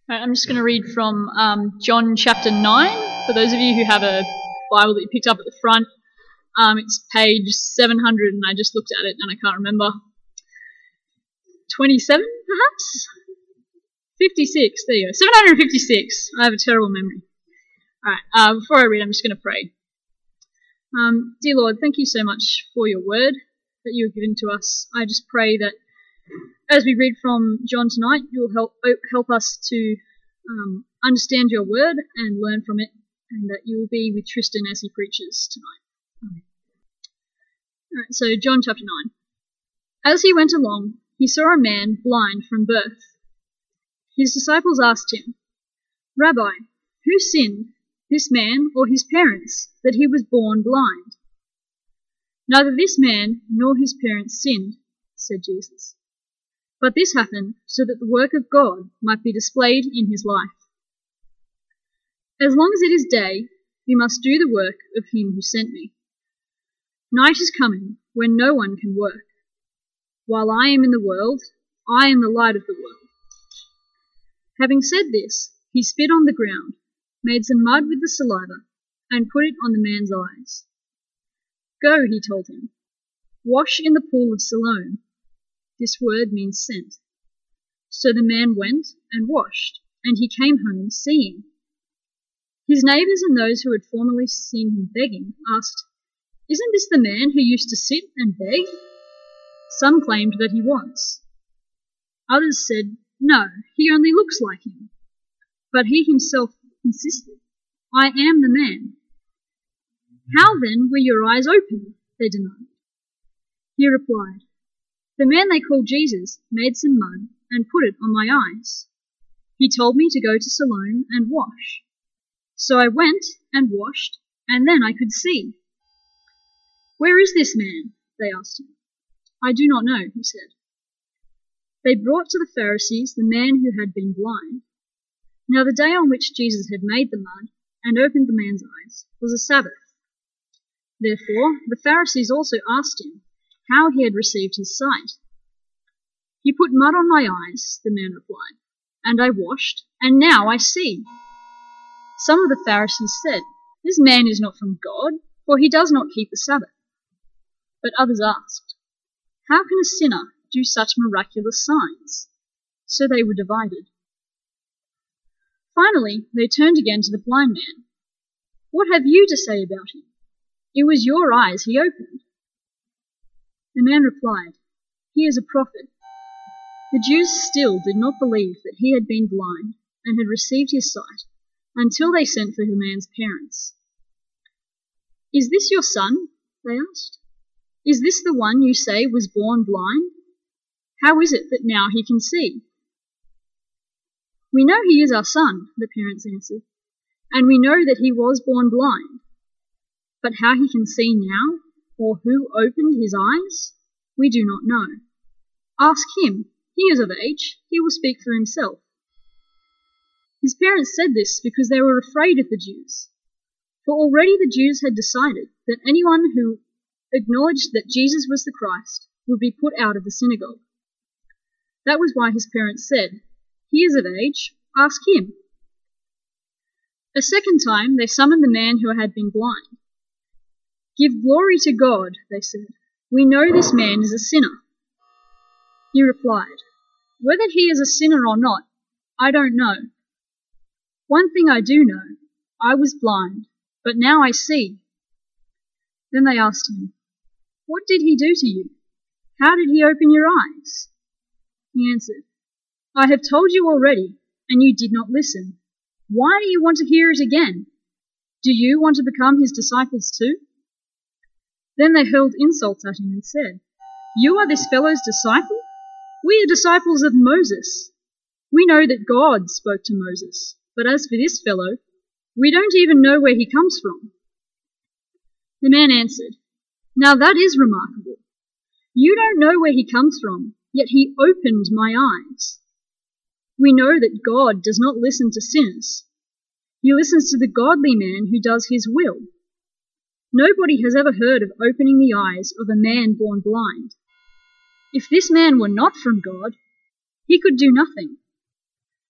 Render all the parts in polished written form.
Right, I'm just going to read from John chapter 9. For those of you who have a Bible that you picked up at the front, it's page 700, and I just looked at it and I can't remember. 27, perhaps? 56, there you go. 756. I have a terrible memory. Alright, before I read, I'm just going to pray. Dear Lord, thank you so much for your word that you have given to us. I just pray that as we read from John tonight, you'll help us to understand your word and learn from it, and that you will be with Tristan as he preaches tonight. Amen. Alright, so John chapter 9. As he went along, he saw a man blind from birth. His disciples asked him, "Rabbi, who sinned, this man or his parents, that he was born blind?" "Neither this man nor his parents sinned," said Jesus. "But this happened so that the work of God might be displayed in his life. As long as it is day, you must do the work of him who sent me. Night is coming when no one can work. While I am in the world, I am the light of the world." Having said this, he spit on the ground, made some mud with the saliva, and put it on the man's eyes. "Go," he told him, "wash in the pool of Siloam." This word means sent. So the man went and washed, and he came home seeing. His neighbours and those who had formerly seen him begging asked, "Isn't this the man who used to sit and beg?" Some claimed that he was. Others said, "No, he only looks like him." But he himself insisted, "I am the man." "How then were your eyes opened?" they demanded. He replied, "The man they called Jesus made some mud and put it on my eyes. He told me to go to Siloam and wash. So I went and washed, and then I could see." "Where is this man?" they asked him. "I do not know," he said. They brought to the Pharisees the man who had been blind. Now the day on which Jesus had made the mud and opened the man's eyes was a Sabbath. Therefore the Pharisees also asked him how he had received his sight. "He put mud on my eyes," the man replied, "and I washed, and now I see." Some of the Pharisees said, "This man is not from God, for he does not keep the Sabbath." But others asked, "How can a sinner do such miraculous signs?" So they were divided. Finally, they turned again to the blind man. "What have you to say about him? It was your eyes he opened." The man replied, "He is a prophet." The Jews still did not believe that he had been blind and had received his sight until they sent for the man's parents. "Is this your son?" they asked. "Is this the one you say was born blind? How is it that now he can see?" "We know he is our son," the parents answered, "and we know that he was born blind. But how he can see now, or who opened his eyes, we do not know. Ask him. He is of age. He will speak for himself." His parents said this because they were afraid of the Jews. For already the Jews had decided that anyone who acknowledged that Jesus was the Christ would be put out of the synagogue. That was why his parents said, "He is of age. Ask him." A second time they summoned the man who had been blind. "Give glory to God," they said. "We know this man is a sinner." He replied, "Whether he is a sinner or not, I don't know. One thing I do know, I was blind, but now I see." Then they asked him, "What did he do to you? How did he open your eyes?" He answered, "I have told you already, and you did not listen. Why do you want to hear it again? Do you want to become his disciples too?" Then they hurled insults at him and said, "You are this fellow's disciple? We are disciples of Moses. We know that God spoke to Moses, but as for this fellow, we don't even know where he comes from." The man answered, "Now that is remarkable. You don't know where he comes from, yet he opened my eyes. We know that God does not listen to sinners. He listens to the godly man who does his will. Nobody has ever heard of opening the eyes of a man born blind. If this man were not from God, he could do nothing."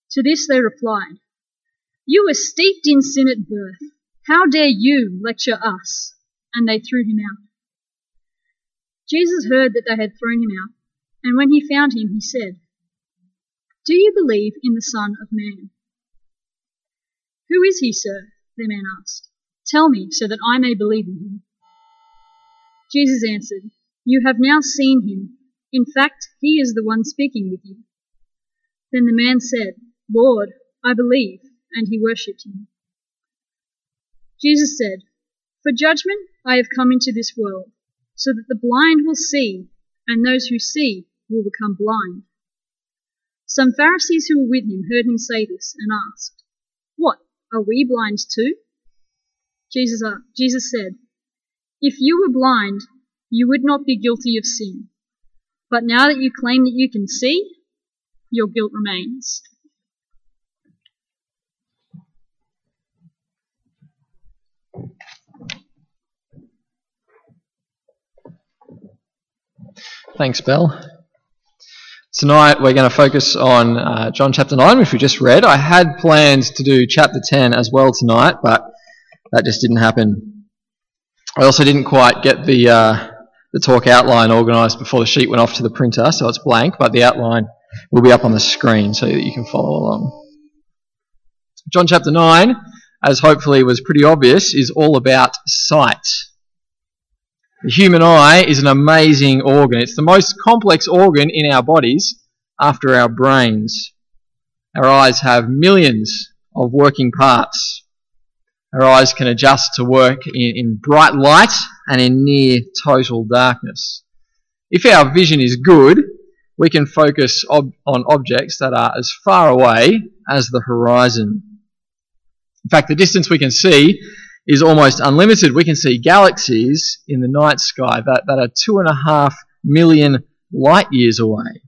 To this they replied, "You were steeped in sin at birth. How dare you lecture us?" And they threw him out. Jesus heard that they had thrown him out, and when he found him, he said, "Do you believe in the Son of Man?" "Who is he, sir?" the man asked. "Tell me, so that I may believe in him." Jesus answered, "You have now seen him. In fact, he is the one speaking with you." Then the man said, "Lord, I believe," and he worshipped him. Jesus said, "For judgment I have come into this world, so that the blind will see, and those who see will become blind." Some Pharisees who were with him heard him say this and asked, "What, are we blind too?" Jesus said, "If you were blind, you would not be guilty of sin. But now that you claim that you can see, your guilt remains." Thanks, Belle. Tonight we're going to focus on John chapter 9, which we just read. I had planned to do chapter 10 as well tonight, but that just didn't happen. I also didn't quite get the talk outline organised before the sheet went off to the printer, so it's blank, but the outline will be up on the screen so that you can follow along. John chapter 9, as hopefully was pretty obvious, is all about sight. The human eye is an amazing organ. It's the most complex organ in our bodies after our brains. Our eyes have millions of working parts. Our eyes can adjust to work in bright light and in near total darkness. If our vision is good, we can focus on objects that are as far away as the horizon. In fact, the distance we can see is almost unlimited. We can see galaxies in the night sky that are 2.5 million light years away.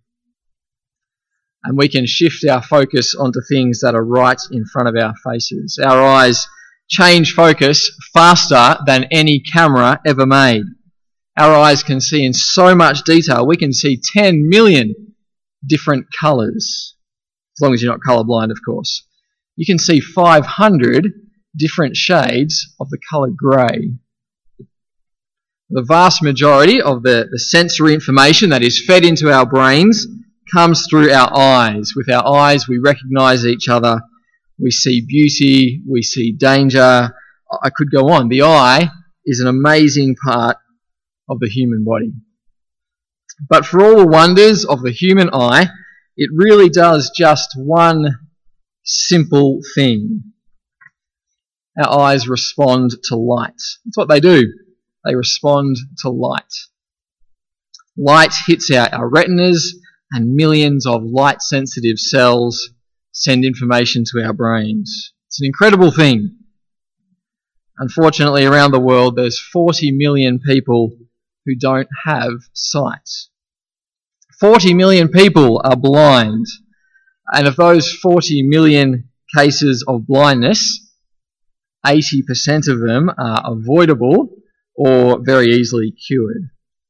And we can shift our focus onto things that are right in front of our faces. Our eyes change focus faster than any camera ever made. Our eyes can see in so much detail. We can see 10 million different colours, as long as you're not colourblind, of course. You can see 500 different shades of the colour grey. The vast majority of the sensory information that is fed into our brains comes through our eyes. With our eyes, we recognise each other. We see beauty. We see danger. I could go on. The eye is an amazing part of the human body. But for all the wonders of the human eye, it really does just one simple thing. Our eyes respond to light. That's what they do. They respond to light. Light hits our retinas, and millions of light-sensitive cells send information to our brains. It's an incredible thing. Unfortunately, around the world, there's 40 million people who don't have sight. 40 million people are blind. And of those 40 million cases of blindness, 80% of them are avoidable or very easily cured.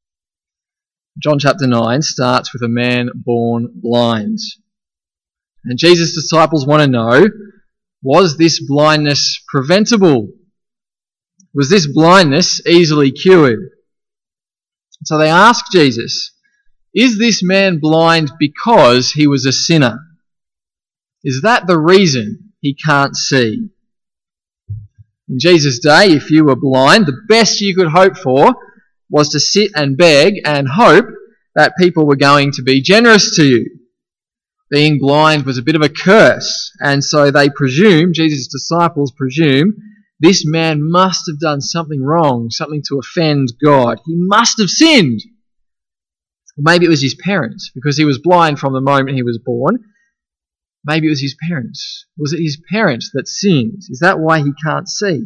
John chapter 9 starts with a man born blind. And Jesus' disciples want to know, was this blindness preventable? Was this blindness easily cured? So they ask Jesus, is this man blind because he was a sinner? Is that the reason he can't see? In Jesus' day, if you were blind, the best you could hope for was to sit and beg and hope that people were going to be generous to you. Being blind was a bit of a curse, and so they presume, Jesus' disciples presume, this man must have done something wrong, something to offend God. He must have sinned. Maybe it was his parents, because he was blind from the moment he was born. Maybe it was his parents. Was it his parents that sinned? Is that why he can't see?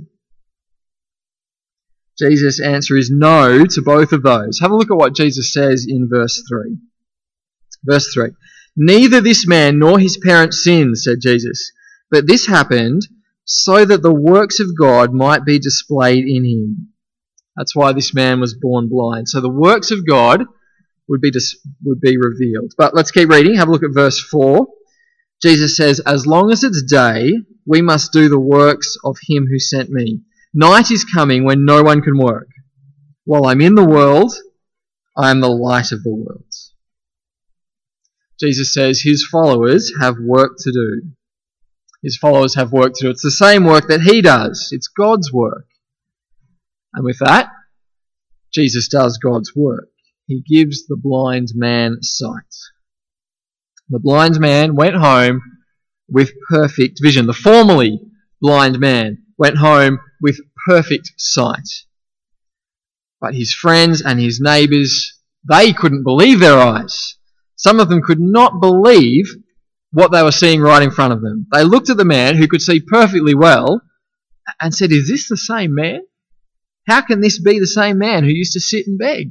Jesus' answer is no to both of those. Have a look at what Jesus says in verse 3. Verse 3. Neither this man nor his parents sinned, said Jesus, but this happened so that the works of God might be displayed in him. That's why this man was born blind. So the works of God would be revealed. But let's keep reading. Have a look at verse 4. Jesus says, as long as it's day, we must do the works of him who sent me. Night is coming when no one can work. While I'm in the world, I am the light of the world. Jesus says his followers have work to do. His followers have work to do. It's the same work that he does. It's God's work. And with that, Jesus does God's work. He gives the blind man sight. The blind man went home with perfect vision. The formerly blind man went home with perfect sight. But his friends and his neighbours, they couldn't believe their eyes. Some of them could not believe what they were seeing right in front of them. They looked at the man who could see perfectly well and said, is this the same man? How can this be the same man who used to sit and beg?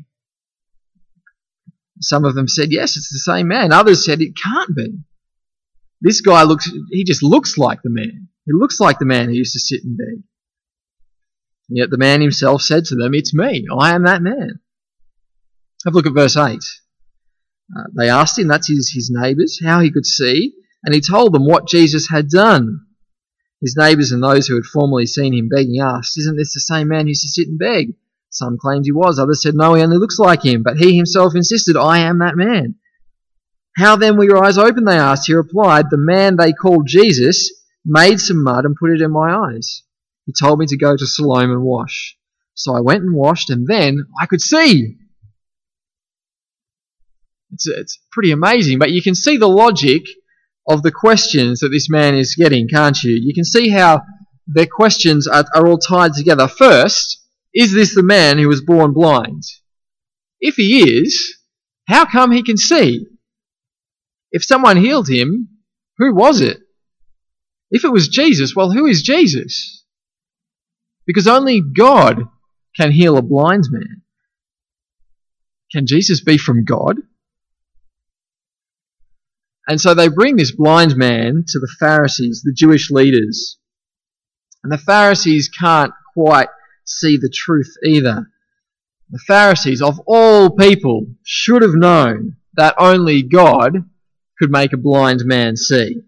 Some of them said, yes, it's the same man. Others said, it can't be. This guy he just looks like the man. He looks like the man who used to sit and beg. And yet the man himself said to them, it's me. I am that man. Have a look at verse 8. They asked him, that's his neighbours, how he could see, and he told them what Jesus had done. His neighbours and those who had formerly seen him begging asked, isn't this the same man who used to sit and beg? Some claimed he was, others said, no, he only looks like him. But he himself insisted, I am that man. How then were your eyes open, they asked. He replied, the man they called Jesus made some mud and put it in my eyes. He told me to go to Siloam and wash. So I went and washed, and then I could see. It's pretty amazing, but you can see the logic of the questions that this man is getting, can't you? You can see how their questions are all tied together. First, is this the man who was born blind? If he is, how come he can see? If someone healed him, who was it? If it was Jesus, well, who is Jesus? Because only God can heal a blind man. Can Jesus be from God? And so they bring this blind man to the Pharisees, the Jewish leaders. And the Pharisees can't quite see the truth either. The Pharisees, of all people, should have known that only God could make a blind man see.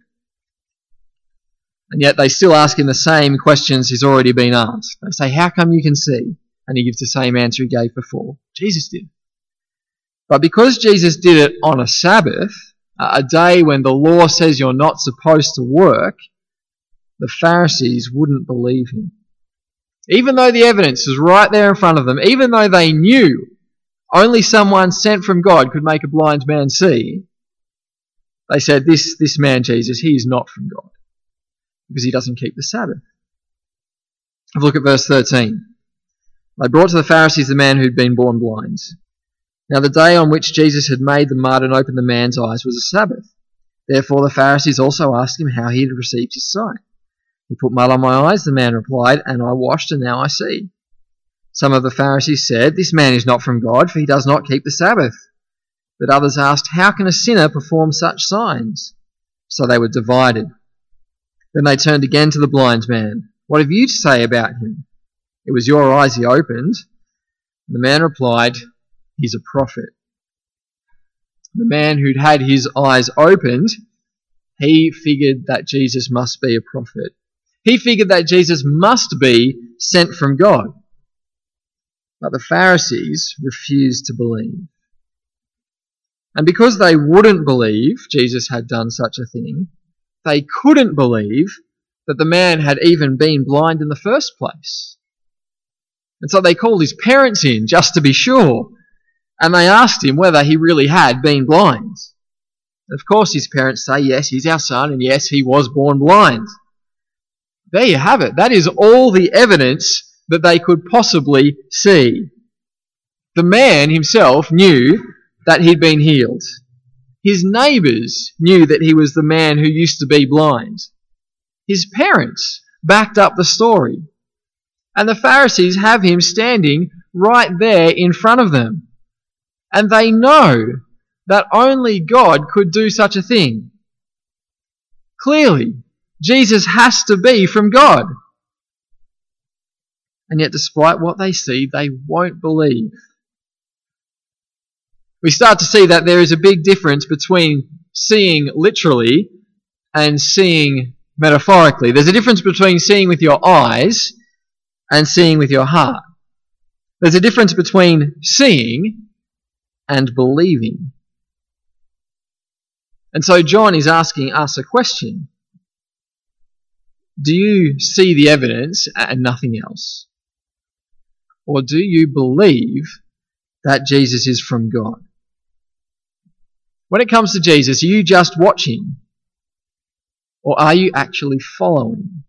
And yet they still ask him the same questions he's already been asked. They say, how come you can see? And he gives the same answer he gave before. Jesus did. But because Jesus did it on a Sabbath, a day when the law says you're not supposed to work, the Pharisees wouldn't believe him. Even though the evidence is right there in front of them, even though they knew only someone sent from God could make a blind man see, they said, this man Jesus, he is not from God, because he doesn't keep the Sabbath. Have a look at verse 13. They brought to the Pharisees the man who'd been born blind. Now the day on which Jesus had made the mud and opened the man's eyes was a Sabbath. Therefore the Pharisees also asked him how he had received his sight. He put mud on my eyes, the man replied, and I washed, and now I see. Some of the Pharisees said, this man is not from God, for he does not keep the Sabbath. But others asked, how can a sinner perform such signs? So they were divided. Then they turned again to the blind man. What have you to say about him? It was your eyes he opened. The man replied, he's a prophet. The man who'd had his eyes opened, he figured that Jesus must be a prophet. He figured that Jesus must be sent from God. But the Pharisees refused to believe. And because they wouldn't believe Jesus had done such a thing, they couldn't believe that the man had even been blind in the first place. And so they called his parents in just to be sure. And they asked him whether he really had been blind. Of course his parents say, yes, he's our son, and yes, he was born blind. There you have it. That is all the evidence that they could possibly see. The man himself knew that he'd been healed. His neighbours knew that he was the man who used to be blind. His parents backed up the story. And the Pharisees have him standing right there in front of them. And they know that only God could do such a thing. Clearly, Jesus has to be from God. And yet, despite what they see, they won't believe. We start to see that there is a big difference between seeing literally and seeing metaphorically. There's a difference between seeing with your eyes and seeing with your heart. There's a difference between seeing and believing. And so John is asking us a question. Do you see the evidence and nothing else? Or do you believe that Jesus is from God? When it comes to Jesus, are you just watching? Or are you actually following?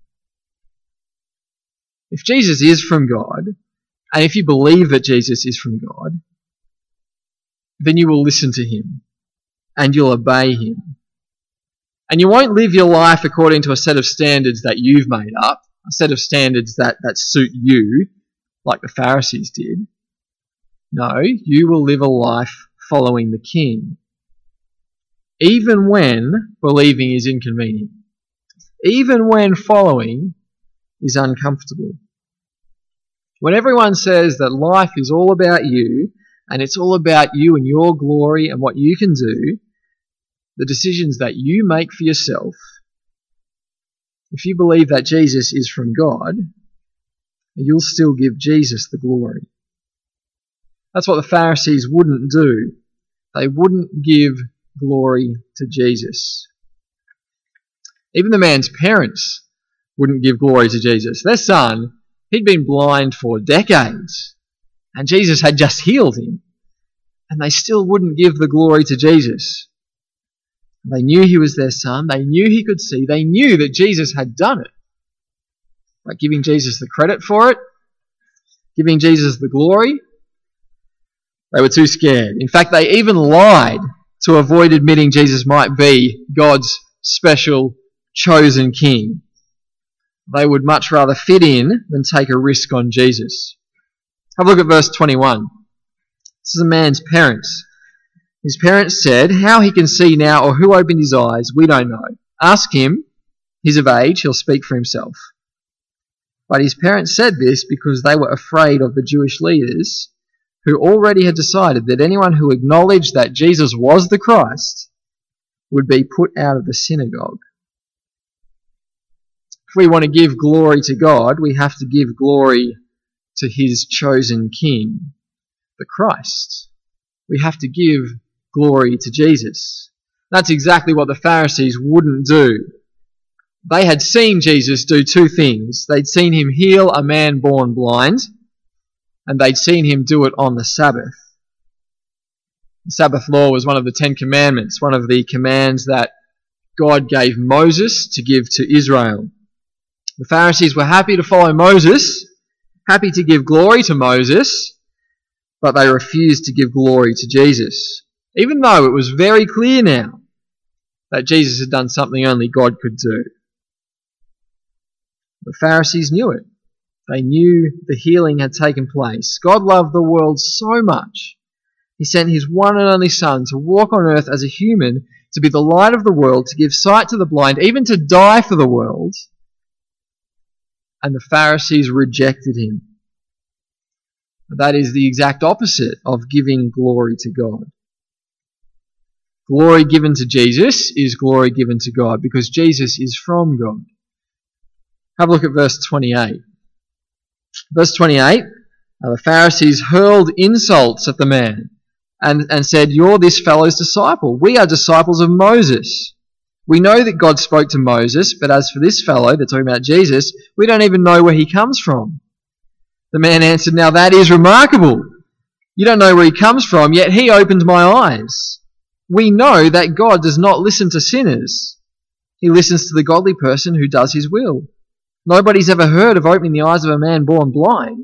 If Jesus is from God, and if you believe that Jesus is from God, then you will listen to him and you'll obey him. And you won't live your life according to a set of standards that you've made up, a set of standards that suit you, like the Pharisees did. No, you will live a life following the King, even when believing is inconvenient, even when following is uncomfortable. When everyone says that life is all about you, and it's all about you and your glory and what you can do, the decisions that you make for yourself, if you believe that Jesus is from God, you'll still give Jesus the glory. That's what the Pharisees wouldn't do. They wouldn't give glory to Jesus. Even the man's parents wouldn't give glory to Jesus. Their son, he'd been blind for decades, and Jesus had just healed him, and they still wouldn't give the glory to Jesus. They knew he was their son. They knew he could see. They knew that Jesus had done it. But giving Jesus the credit for it, giving Jesus the glory, they were too scared. In fact, they even lied to avoid admitting Jesus might be God's special chosen king. They would much rather fit in than take a risk on Jesus. Have a look at verse 21. This is a man's parents. His parents said, how he can see now or who opened his eyes, we don't know. Ask him. He's of age. He'll speak for himself. But his parents said this because they were afraid of the Jewish leaders who already had decided that anyone who acknowledged that Jesus was the Christ would be put out of the synagogue. If we want to give glory to God, we have to give glory to his chosen king, the Christ. We have to give glory to Jesus. That's exactly what the Pharisees wouldn't do. They had seen Jesus do two things. They'd seen him heal a man born blind, and they'd seen him do it on the Sabbath. The Sabbath law was one of the 10 Commandments, one of the commands that God gave Moses to give to Israel. The Pharisees were happy to follow Moses, happy to give glory to Moses, but they refused to give glory to Jesus, even though it was very clear now that Jesus had done something only God could do. The Pharisees knew it. They knew the healing had taken place. God loved the world so much, he sent his one and only Son to walk on earth as a human, to be the light of the world, to give sight to the blind, even to die for the world. And the Pharisees rejected him. That is the exact opposite of giving glory to God. Glory given to Jesus is glory given to God, because Jesus is from God. Have a look at verse 28. Verse 28, the Pharisees hurled insults at the man and said, you're this fellow's disciple. We are disciples of Moses. We know that God spoke to Moses, but as for this fellow, they're talking about Jesus, we don't even know where he comes from. The man answered, now that is remarkable. You don't know where he comes from, yet he opened my eyes. We know that God does not listen to sinners. He listens to the godly person who does his will. Nobody's ever heard of opening the eyes of a man born blind.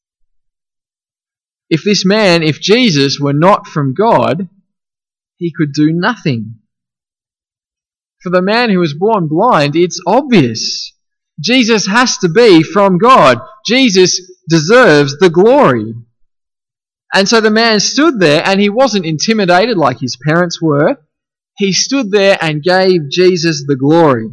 If Jesus were not from God, he could do nothing. For the man who was born blind, it's obvious. Jesus has to be from God. Jesus deserves the glory. And so the man stood there, and he wasn't intimidated like his parents were. He stood there and gave Jesus the glory.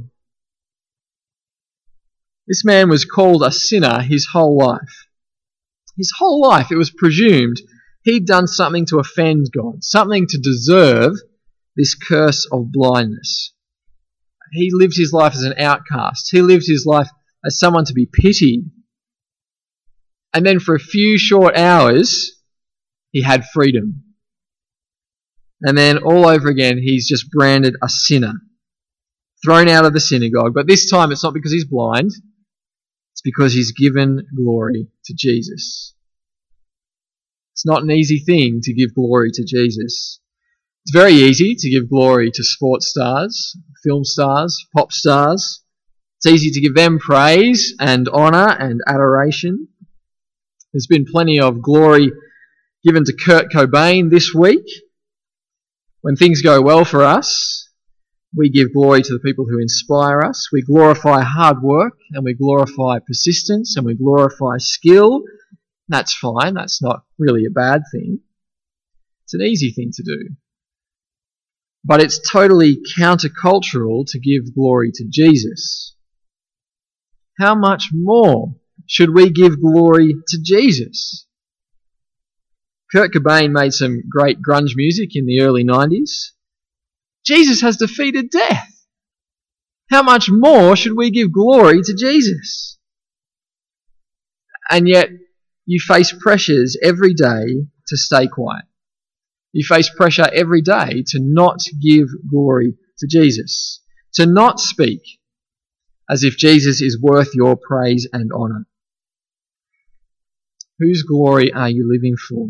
This man was called a sinner his whole life. His whole life, it was presumed, he'd done something to offend God, something to deserve this curse of blindness. he lived his life as an outcast. He lived his life as someone to be pitied. And then for a few short hours, he had freedom. And then all over again, he's just branded a sinner, thrown out of the synagogue. But this time it's not because he's blind. It's because he's given glory to Jesus. It's not an easy thing to give glory to Jesus. It's very easy to give glory to sports stars, film stars, pop stars. It's easy to give them praise and honour and adoration. There's been plenty of glory given to Kurt Cobain this week. When things go well for us, we give glory to the people who inspire us. We glorify hard work, and we glorify persistence, and we glorify skill. That's fine. That's not really a bad thing. It's an easy thing to do. But it's totally countercultural to give glory to Jesus. How much more should we give glory to Jesus? Kurt Cobain made some great grunge music in the early 90s. Jesus has defeated death. How much more should we give glory to Jesus? And yet, you face pressures every day to stay quiet. You face pressure every day to not give glory to Jesus, to not speak as if Jesus is worth your praise and honour. Whose glory are you living for?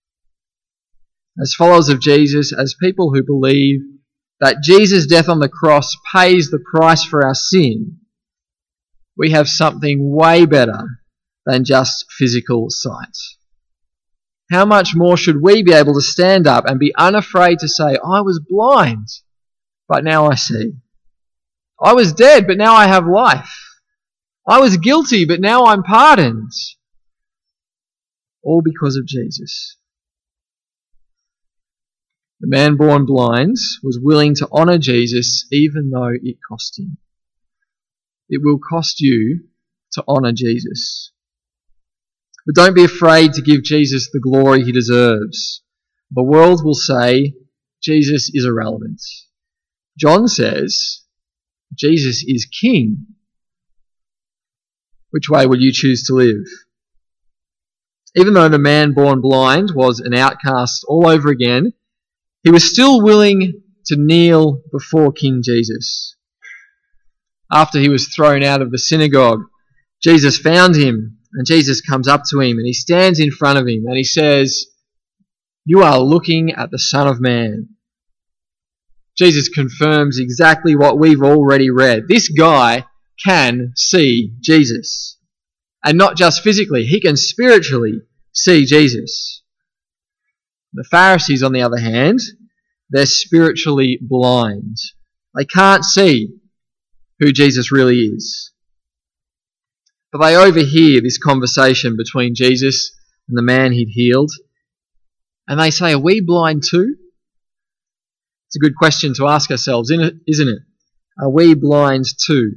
As followers of Jesus, as people who believe that Jesus' death on the cross pays the price for our sin, we have something way better than just physical sight. How much more should we be able to stand up and be unafraid to say, I was blind, but now I see. I was dead, but now I have life. I was guilty, but now I'm pardoned. All because of Jesus. The man born blind was willing to honour Jesus even though it cost him. It will cost you to honour Jesus. But don't be afraid to give Jesus the glory he deserves. The world will say Jesus is irrelevant. John says Jesus is king. Which way will you choose to live? Even though the man born blind was an outcast all over again, he was still willing to kneel before King Jesus. After he was thrown out of the synagogue, Jesus found him, and Jesus comes up to him and he stands in front of him and he says, "You are looking at the Son of Man." Jesus confirms exactly what we've already read. This guy can see Jesus. And not just physically, he can spiritually see Jesus. The Pharisees, on the other hand, they're spiritually blind. They can't see who Jesus really is. But they overhear this conversation between Jesus and the man he'd healed. And they say, are we blind too? It's a good question to ask ourselves, isn't it? Are we blind too?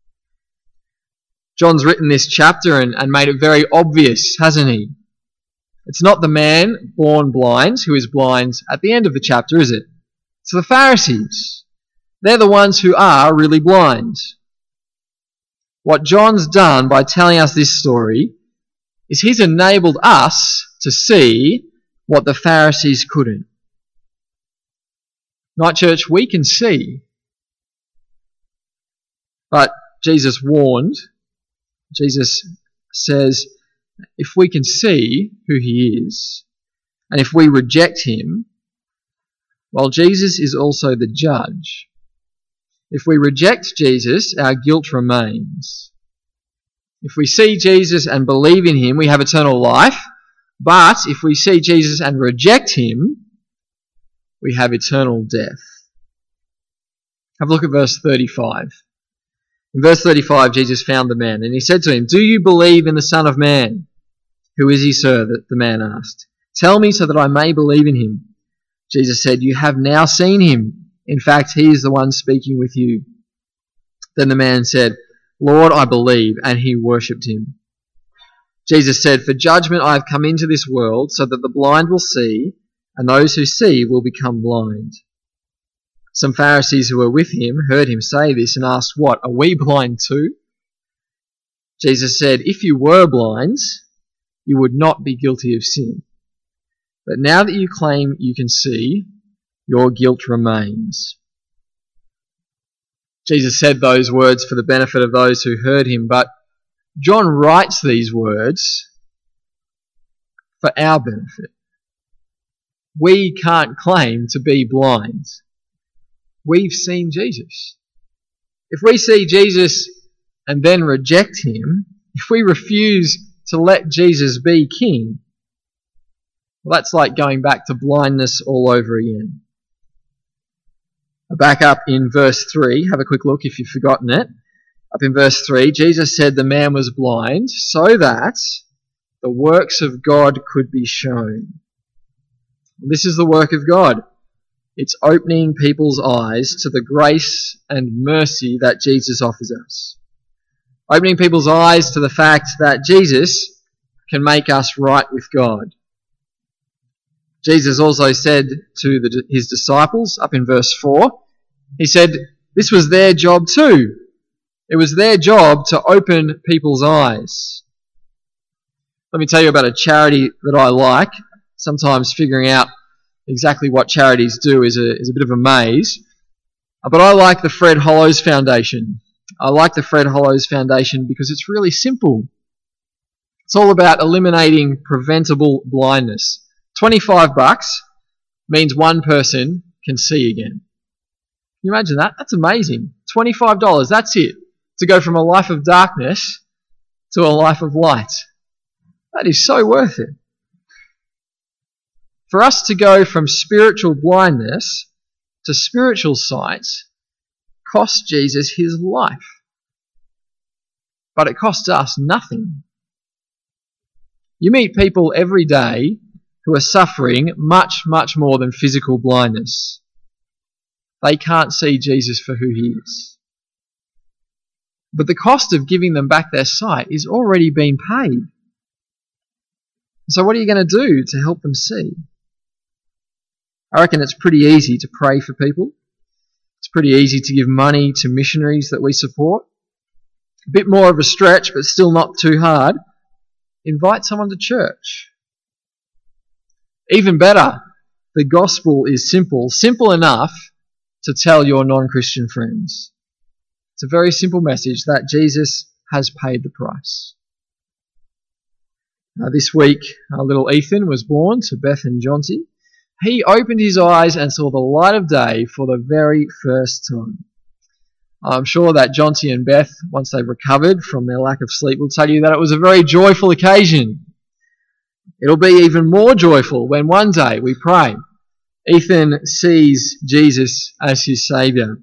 John's written this chapter and made it very obvious, hasn't he? It's not the man born blind who is blind at the end of the chapter, is it? It's the Pharisees. They're the ones who are really blind. What John's done by telling us this story is he's enabled us to see what the Pharisees couldn't. Night Church, we can see. But Jesus warned, Jesus says, if we can see who he is, and if we reject him, well, Jesus is also the judge. If we reject Jesus, our guilt remains. If we see Jesus and believe in him, we have eternal life. But if we see Jesus and reject him, we have eternal death. Have a look at verse 35. In verse 35, Jesus found the man, and he said to him, "Do you believe in the Son of Man?" "Who is he, sir?" the man asked. "Tell me so that I may believe in him." Jesus said, "You have now seen him. In fact, he is the one speaking with you." Then the man said, "Lord, I believe," and he worshipped him. Jesus said, "For judgment I have come into this world, so that the blind will see, and those who see will become blind." Some Pharisees who were with him heard him say this and asked, "What, are we blind too?" Jesus said, "If you were blind, you would not be guilty of sin. But now that you claim you can see, your guilt remains." Jesus said those words for the benefit of those who heard him, but John writes these words for our benefit. We can't claim to be blind. We've seen Jesus. If we see Jesus and then reject him, if we refuse to let Jesus be king, well, that's like going back to blindness all over again. Back up in verse 3, have a quick look if you've forgotten it. Up in verse 3, Jesus said the man was blind so that the works of God could be shown. This is the work of God. It's opening people's eyes to the grace and mercy that Jesus offers us. Opening people's eyes to the fact that Jesus can make us right with God. Jesus also said to his disciples, up in verse 4, he said this was their job too. It was their job to open people's eyes. Let me tell you about a charity that I like. Sometimes figuring out exactly what charities do is a bit of a maze. But I like the Fred Hollows Foundation. I like the Fred Hollows Foundation because it's really simple. It's all about eliminating preventable blindness. $25 means one person can see again. Can you imagine that? That's amazing. $25, that's it. To go from a life of darkness to a life of light. That is so worth it. For us to go from spiritual blindness to spiritual sight cost Jesus his life. But it costs us nothing. You meet people every day who are suffering much, much more than physical blindness. They can't see Jesus for who he is. But the cost of giving them back their sight is already being paid. So what are you going to do to help them see? I reckon it's pretty easy to pray for people. It's pretty easy to give money to missionaries that we support. A bit more of a stretch, but still not too hard. Invite someone to church. Even better, the gospel is simple enough to tell your non-Christian friends. It's a very simple message that Jesus has paid the price. This week, our little Ethan was born to Beth and Jonty. He opened his eyes and saw the light of day for the very first time. I'm sure that Jonty and Beth, once they've recovered from their lack of sleep, will tell you that it was a very joyful occasion. It'll be even more joyful when one day, we pray, Ethan sees Jesus as his Saviour.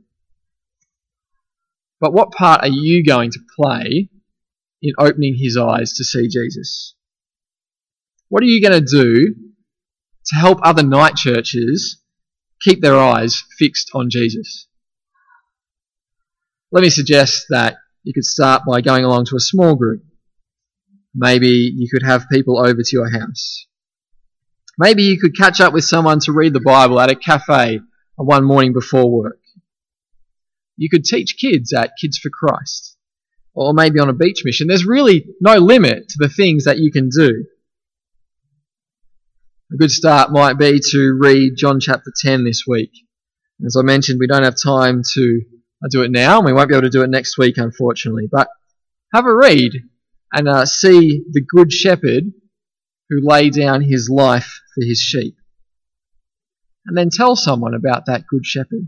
But what part are you going to play in opening his eyes to see Jesus? What are you going to do to help other night churches keep their eyes fixed on Jesus? Let me suggest that you could start by going along to a small group. Maybe you could have people over to your house. Maybe you could catch up with someone to read the Bible at a cafe one morning before work. You could teach kids at Kids for Christ, or maybe on a beach mission. There's really no limit to the things that you can do. A good start might be to read John chapter 10 this week. As I mentioned, we don't have time to do it now, and we won't be able to do it next week, unfortunately. But have a read and see the good shepherd who laid down his life for his sheep. And then tell someone about that good shepherd.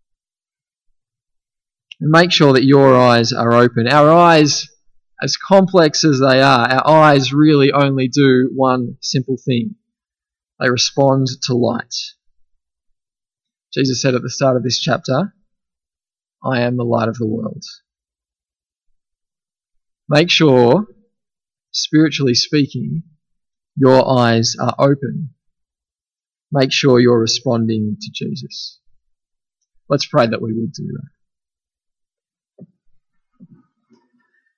And make sure that your eyes are open. Our eyes, as complex as they are, our eyes really only do one simple thing. They respond to light. Jesus said at the start of this chapter, I am the light of the world. Make sure, spiritually speaking, your eyes are open. Make sure you're responding to Jesus. Let's pray that we would do that.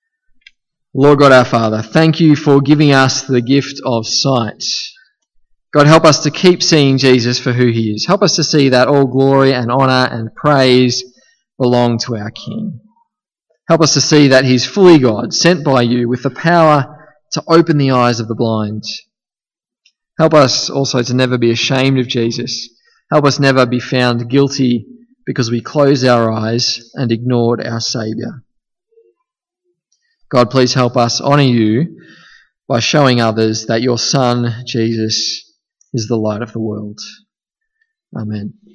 Lord God our Father, thank you for giving us the gift of sight. God, help us to keep seeing Jesus for who he is. Help us to see that all glory and honour and praise belong to our King. Help us to see that he's fully God, sent by you with the power to open the eyes of the blind. Help us also to never be ashamed of Jesus. Help us never be found guilty because we closed our eyes and ignored our Saviour. God, please help us honour you by showing others that your Son, Jesus, is the light of the world. Amen.